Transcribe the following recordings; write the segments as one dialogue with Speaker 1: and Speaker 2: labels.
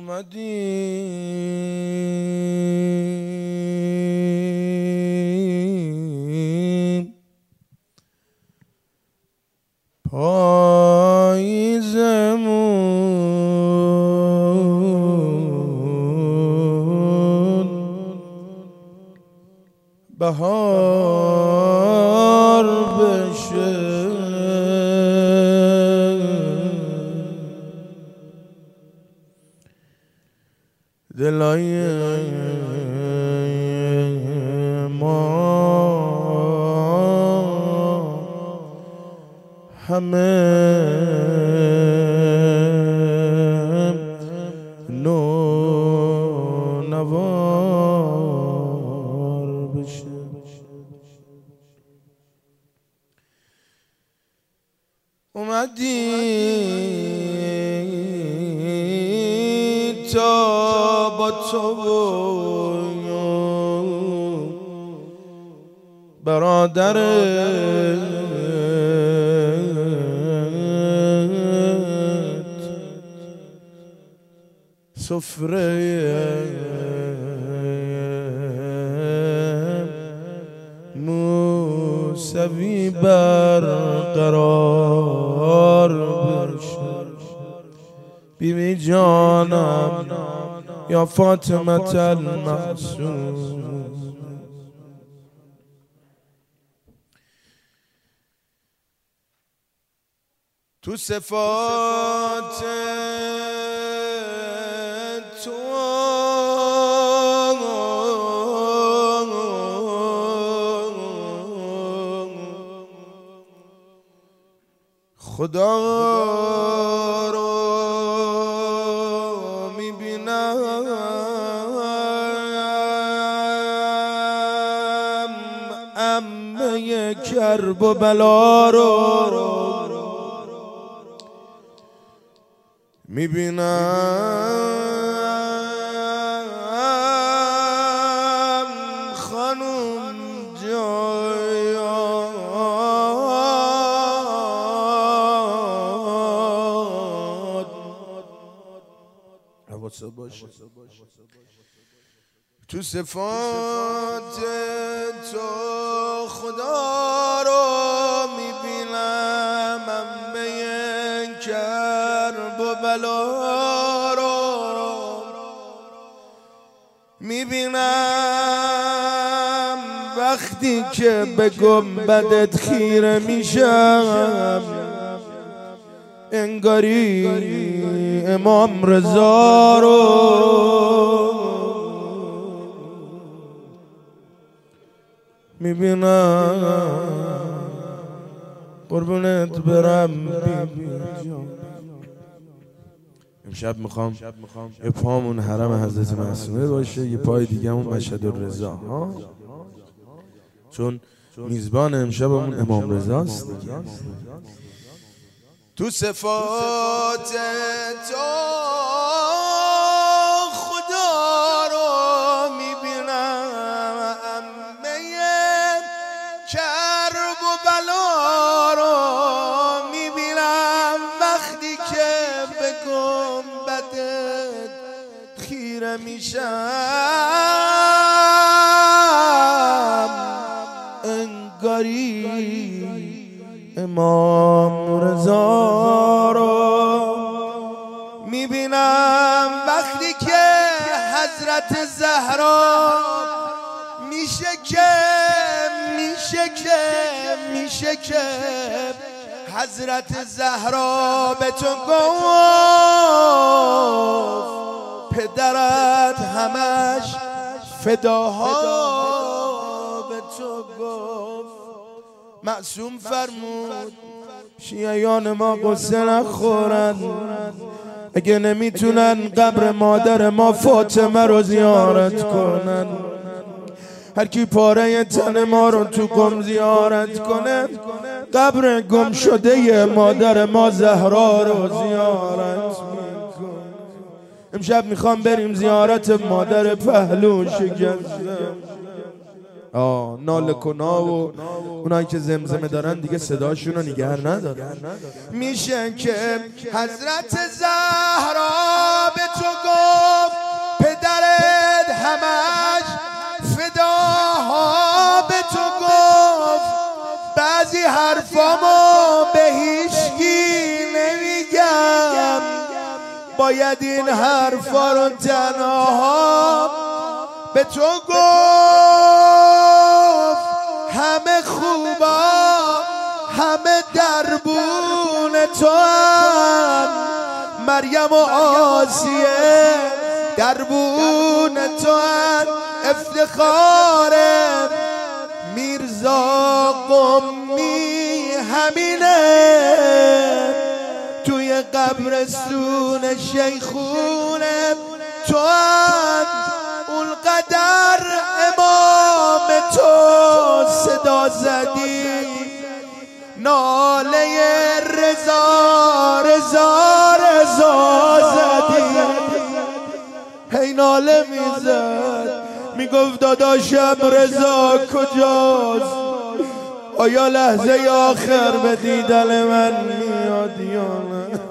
Speaker 1: اومدیم پاییزمون بهار بشه دلای ما همه نوار بشه. اومدی تا با تو برادرت سفره موسوی برقرار بشه. بیبی جانم یا فاطمه المعصوم تو صفات تو خدا رو میبینم، عمه کرب و بلا رو میبینم، خانوم جایان حواست باشه. تو صفات تو خدا رو میبینم، عمه کرب و بلا رو میبینم، وقتی که به گنبدت خیره میشم انگاری امام رضا رو میبینم. قربونت برم بیبی جان. امشب میخوام یه پامون حرم حضرت معصومه باشه، یه پای دیگه‌مون مشهد الرضا ها، چون میزبان امشبمون امام رضاست. تو صفات تو خدا رو میبینم، عمه کرب و بلا رو میبینم، وقتی که به گنبدت خیره میشم انگاری امام رضا رو میبینم، وقتی که حضرت زهرا میشه که حضرت زهرا به تو گفت پدرت همش فداها به تو گفت. معصوم فرمود شیعیان ما قصه نخورن، اگه نمیتونن قبر مادر ما فاطمه رو زیارت کنن، هر کی پاره تن ما رو تو قم زیارت کنه قبر گم شده مادر ما زهرا رو زیارت میکنه. امشب میخوام بریم زیارت مادر پهلو شکسته. ناله کنا و اونایی که زمزمه دارن دیگه صداشون رو نگه ندارن. میشه که حضرت زهرا به تو گفت باید این حرفا رو تنها به تو گفت. همه خوبا همه دربون تو هم، مریم و آسیه دربون تو هم. افتخار میرزا قمی همینه، توی قبرستون شیخونه تو هم. اونقدر امام تو صدا زدی، ناله رضا رضا رضا زدی. هی ناله میزد میگفت داداشم رضا کجاست؟ آیا لحظه آخر به دیدن من میاد یا نه؟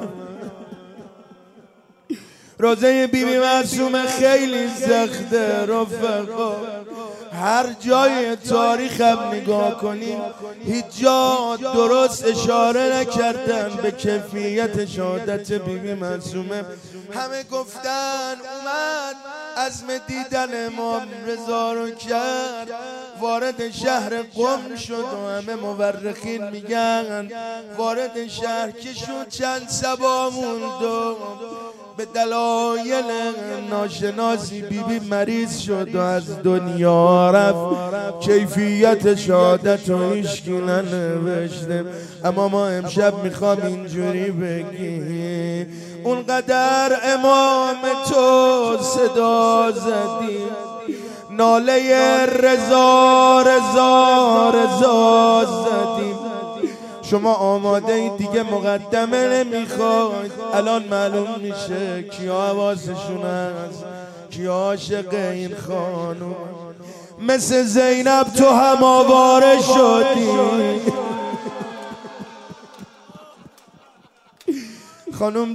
Speaker 1: روزه بیبی معصومه خیلی سخته رفقا. هر جای تاریخ هم نگاه کنیم هیچ جا درست اشاره نکردن به کیفیت شهادت بیبی معصومه. همه گفتن اومد عزم دیدن امام رضا رو کرد، وارد شهر قم شد و همه مورخین میگن وارد شهر که شد چند شبا موند و به دلایل ناشناسی بیبی مریض شد و از دنیا رفت. کیفیت شهادت رو هیچکی ننوشته، اما ما امشب میخوام اینجوری بگیم اونقدر امام تو صدا زدی، ناله رضا رضا رضا زدیم. شما آماده این دیگه مقدمه نمیخواید؟ الان معلوم میشه کیا حواسشون هست، کیا عاشق این خانوم. مثل زینب تو هم آواره شدی، خانوم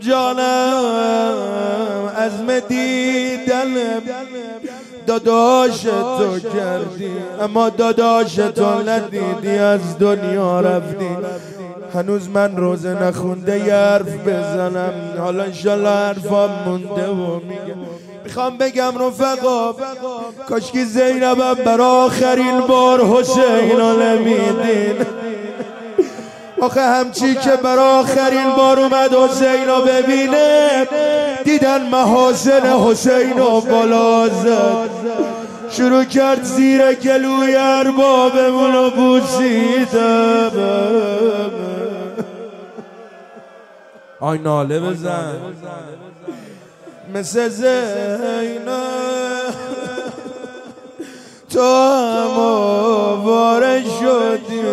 Speaker 1: جانم عزم دیدن داداش تو کردی، اما داداش تو ندیدی از دنیا رفتی. هنوز من روزه نخونده یه حرف بزنم، حالا انشالله حرفام مونده و میگم. میخوام بگم رفقا کاشکی زینبم برای آخرین بار حسین رو نمیدین. آخه همچی که برای آخرین بار اومد حسین رو ببینه دیدن محاسن حسین رو بالا زد، شروع کرد زیر گلوی اربابمون رو بوسیدن. آی ناله بزن مثل زینب تو هم آواره شدی،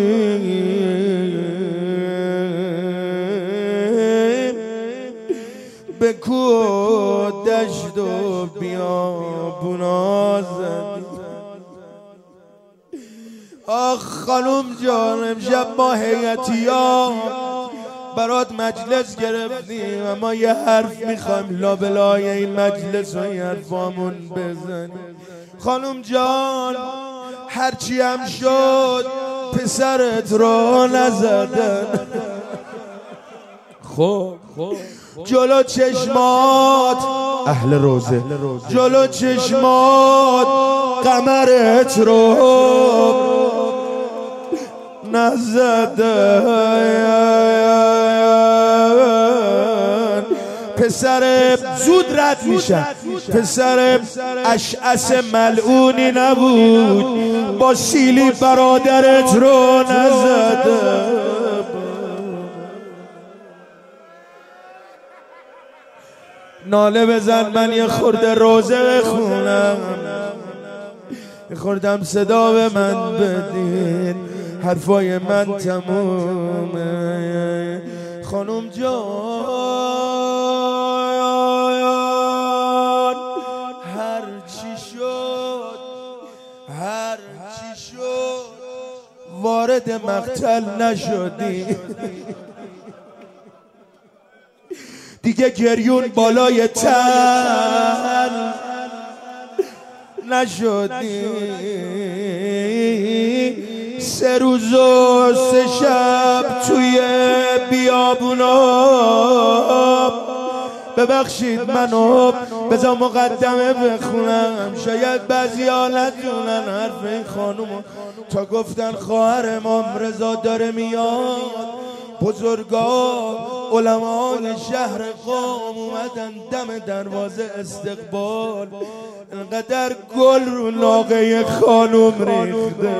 Speaker 1: به کوه دشت و بیابونا زدی. آخ خانوم جان امشب ما هیئتی‌ها برات مجلس گرفتیم، اما یه حرف میخوایم لابلای این مجلس و یه حرفامون بزنیم. خانوم جان هرچی هم شد پسرت رو نزدن، خب جلو چشمات اهل روزه جلو چشمات قمرت رو نزدن. پسر زود رد میشن، پسر اشعث ملعونی نبود، با سیلی برادرت رو نزدن. ناله بزن من یه خورده روزه بخونم، یه خوردم صدا به من بدین، حرفای من تمومه. خانوم جان هر چی شد وارد مقتل نشدی، دیگه گریون بالای تن نشدی. 3 روز و 3 شب توی بیابونا ببخشید منو بذار مقدمه بخونم، شاید بعضیا ندونن حرف این خانومو. تا گفتن خواهر امام رضا داره میاد، بزرگا علمای شهر قم اومدن دم دروازه استقبال. انقدر گل رو ناقه خانوم ریخته.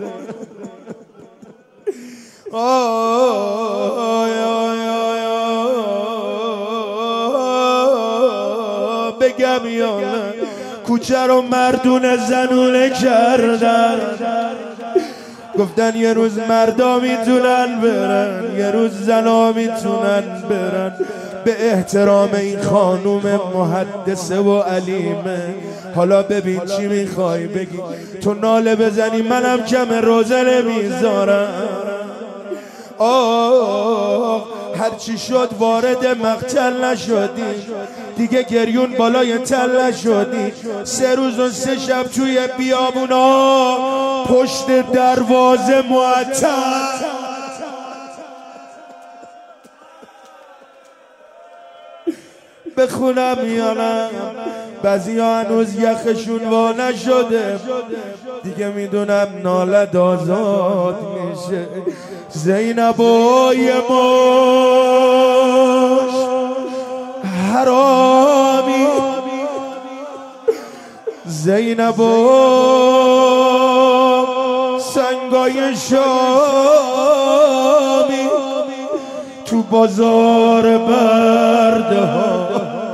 Speaker 1: بگم یا نه کوچه رو مردونه زنونه کردن. گفتن یه روز مردا میتونن برن، یه روز زنا میتونن برن. به احترام این خانوم محدثه و علیمه. حالا ببین چی میخوای بگی، تو ناله بزنی منم کم روزه نمیذارم. هرچی شد وارد مقتل نشدی، دیگه گریون بالای تل نشدی. 3 روز و 3 شب توی بیابونا پشت دروازه معطل. بخونم یا نه؟ بعضی ها هنوز یخشون وا نشده، دیگه میدونم نالد آزاد میشه. زینبای ماش حرامی، زینبا سنگای شامی، تو بازار برده ها.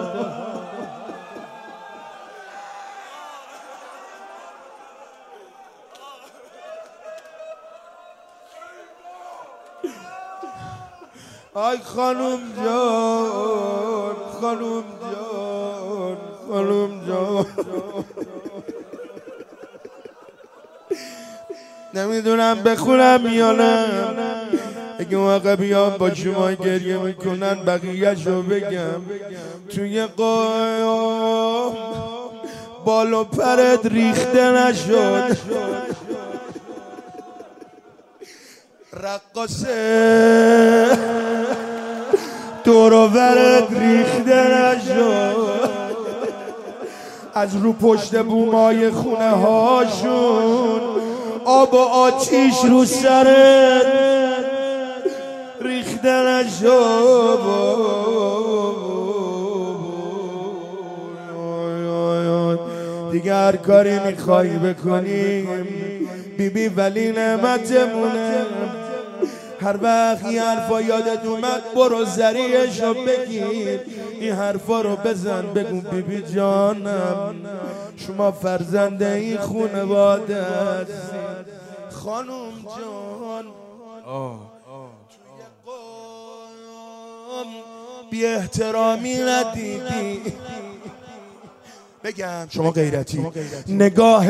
Speaker 1: آی خانوم جان، خانوم جان، خانوم جان. نمیدونم بخونم یا نه. اگه موقع بیام با شما گریه میکنن بقیه شو بگم. توی قایام بال و پرت ریخته نشد، رقاصه دور و برت ریخته نشد. از رو پشت بومای خونه هاشون آب و آتیش رو سرت ریخته نشد. دیگه هر کاری میخوای بکنی بیبی ولی نعمتمونه. هر وقت این حرفا یادت اومد برو زریشو بگیر، این حرفا رو بزن بگو بیبی جانم شما فرزنده این خونواده هستی. خانوم جان توی قوم بی احترامی ندیدی. بگم شما غیرتی نگاه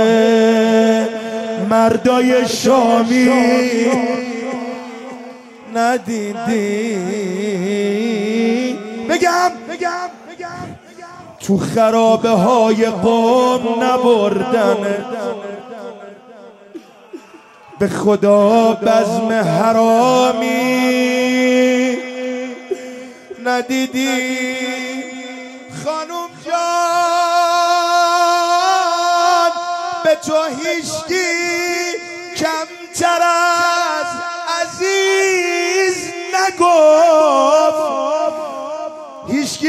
Speaker 1: مردای شامی ندیدی. بگم تو خرابه های قوم نبردن، به خدا بزم حرامی ندیدی. خانوم جان به تو هیچکی کمتر از عزیز نگفت، هیچکی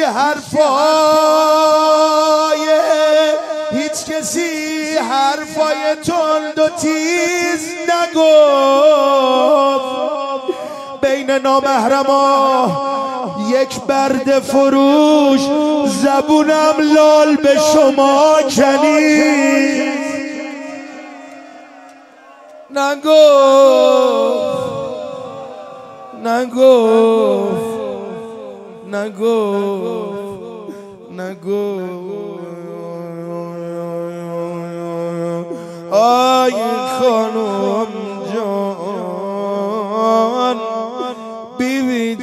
Speaker 1: حرفای هیچ کسی حرفای تند و تیز نگفت. بین نامحرما یک برد فروش زبونم لال به شما کنید نگفت. آی خانم جان بیبی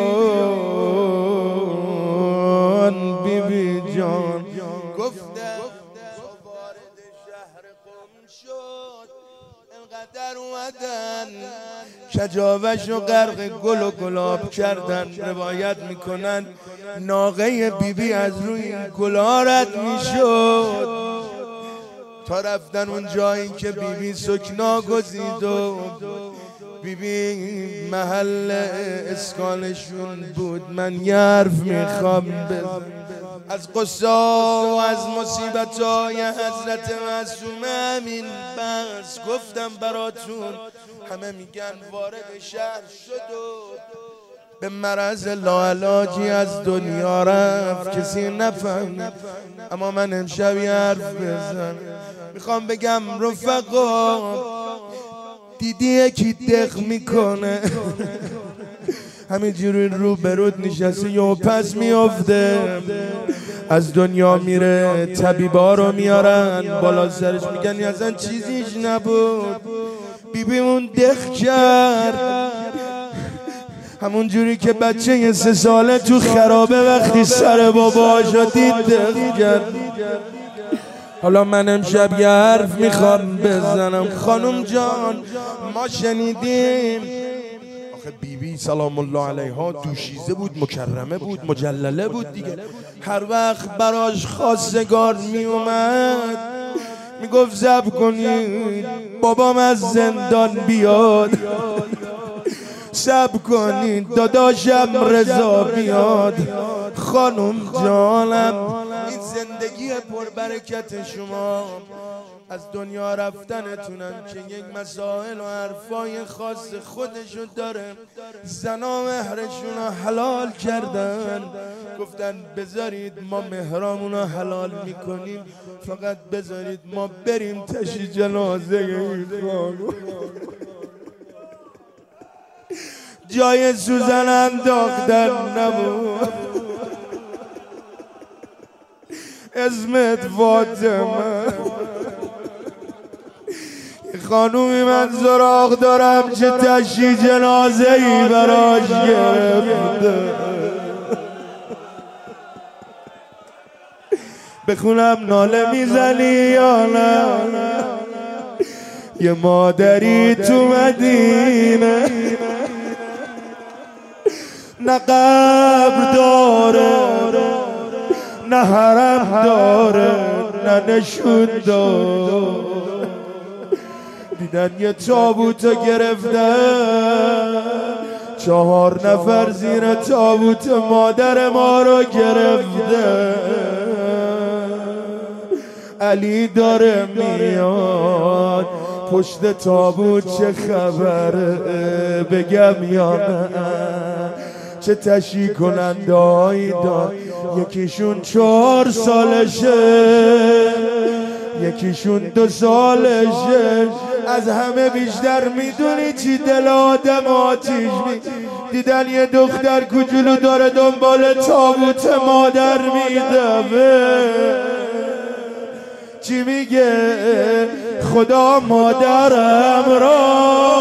Speaker 1: جان، بیبی جان گفتم وارد شهر قم شد، انقدر اومدن کجاوش و غرق گل و گلاب کردن. روایت میکنن ناقه بیبی از روی گلا رد میشد تا رفتن اون جایی که بیبی سکنا گزید و بیبی محل اسکانشون بود. من یه حرف میخوام بزنم از قصه و از مصیبت‌های حضرت معصومه. همین بس گفتم براتون. همه میگن وارد شهر شد و به مرض لاعلاجی از دنیا رفت، کسی نفهمید. اما من امشب یه حرف بزنم، میخوام بگم رفقا دیدی یکی دق میکنه همینجوری رو برود نشسته یا پس میافته، از دنیا میره، طبیبا رو میارن بالا سرش میگن اصلا چیزیش نبود، بیبی اون دق کرد. همون جوری که بچه 3 ساله تو خرابه وقتی سر باباشو دید دق کرد. حالا من امشب یه حرف میخوام بزنم. خانم جان ما شنیدیم آخه بیبی سلام الله علیها دوشیزه بود، مکرمه بود، مجلله بود دیگه. هر وقت براش خواستگار میومد میگفت صبر کنید بابام از زندان بیاد، صبر کنید داداشم رضا بیاد. خانم جانم این زندگی پربرکت شما از دنیا رفتنتونم که یک مسائل و حرفای خاص خودشون داره. زنا مهرشون رو حلال کردن، گفتن بذارید ما مهرامون رو حلال میکنیم، فقط بذارید ما بریم تشییع جنازه این خانم. جای سوزن انداختن نبود، اسمت فاطمه. خانومی من سراغ دارم چه تشییع جنازه ای براش گرفته. بخونم ناله میزنی یا نه؟ یه مادری تو مدینه نه قبر داره نه حرم داره نه نشون داره. دیدن یه تابوتو گرفتن، 4 نفر زیر تابوت مادر ما رو گرفته. علی داره میاد پشت تابوت، چه خبره بگم یا نه؟ چه تشییع کننده هایی دار، یکیشون 4 سالشه یکیشون 2 سالشه. از همه بیشتر میدونی چی دل آدم آتیش می؟ دیدن یه دختر کوچولو داره دنبال تابوت مادر میدوه. چی میگه؟ خدا مادرم را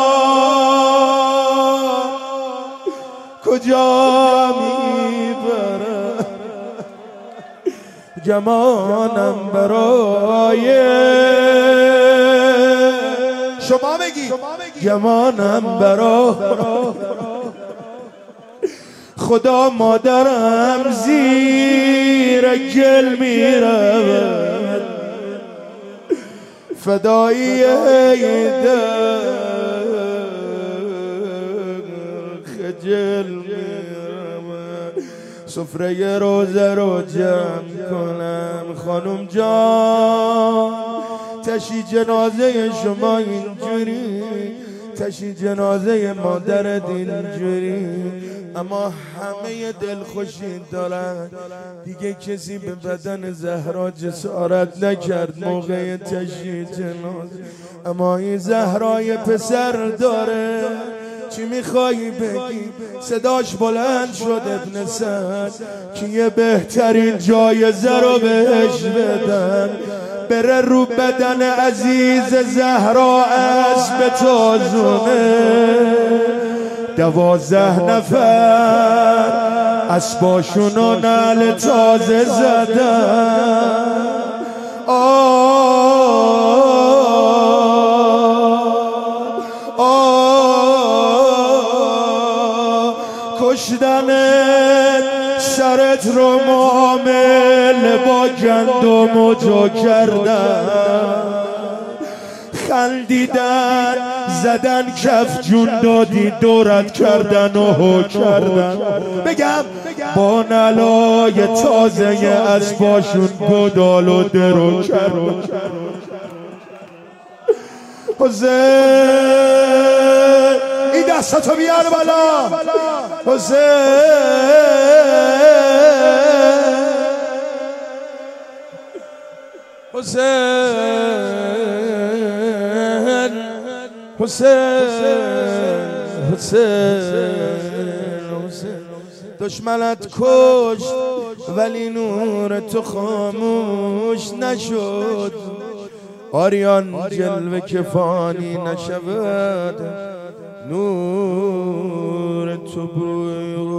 Speaker 1: کجا میبره؟ گمانم برای شما بگی، گمانم برای خدا مادرم زیر گل میرود، فدایی خجل میرود. سفره روزه رو جمع کنم. خانم جان تشییع جنازه شما اینجوری، تشییع جنازه مادرت اینجوری، اما همه دلخوشی دارن. دیگه کسی به بدن زهرا جسارت نکرد موقع تشییع جنازه، اما این زهرای پسر داره. چی میخوایی بگی؟ صداش بلند شد ابن سعد که یه بهترین جایزه رو بهش بدن، بره رو بدن عزیز زهرا اسب تازونه. 12 نفر اسباشون و نعل تازه زدن. دل با گندم و جو کردن، خندیدن زدن کف جون دادی دورت کردن و هو کردن. بگم با نلای تازه اسباشون گدال و درو کردن. حسین این دستاتو بیار بالا. حسین دشمنت کشت ولی نور تو خاموش نشد. آریان جلوه که فانی نشود، نور تو